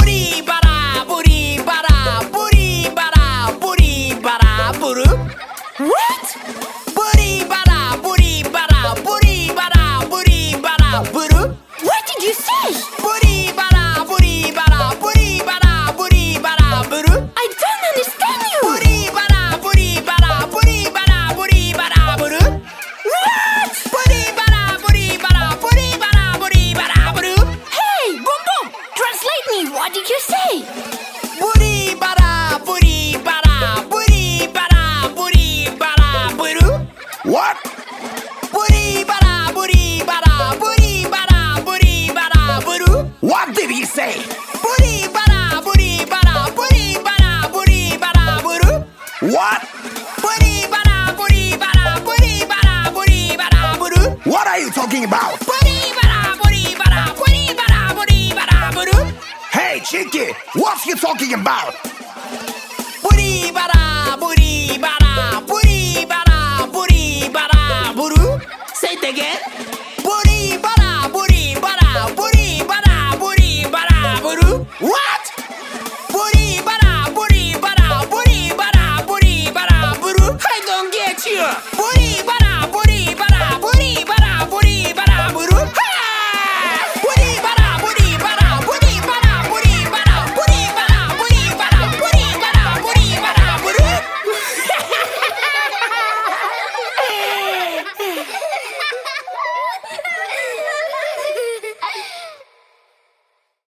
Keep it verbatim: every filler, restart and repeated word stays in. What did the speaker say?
Buri bara, buri bara, buri bara, buri bara, buru. What? Buri bara, buri bara, buri bara, buri bara, buru. What did you say? Buri bara, buri bara, buri bara, buri bara, buru. I don't understand you. Buri bara, buri bara, buri bara, buri bara, buru. What? Buri bara, buri bara, buri bara, buri bara, buru. Hey, Boom Boom, translate me. What did you say? Buri bara, buri bara, buri bara, buri bara, buru. What? Buri bara, buri bara, buri bara, buri bara, buru. What did he say? Buri bara, buri bara, buri bara, buri bara, buru. What? Buri bara, buri bara, buri bara, buri bara, buru. What are you talking about? Buri bara, buri bara, buri bara, buri bara, buru. Hey, Chicky, what's he talking about? Buri bara, buri bara, buri bara, buri bara, buru. Say it again.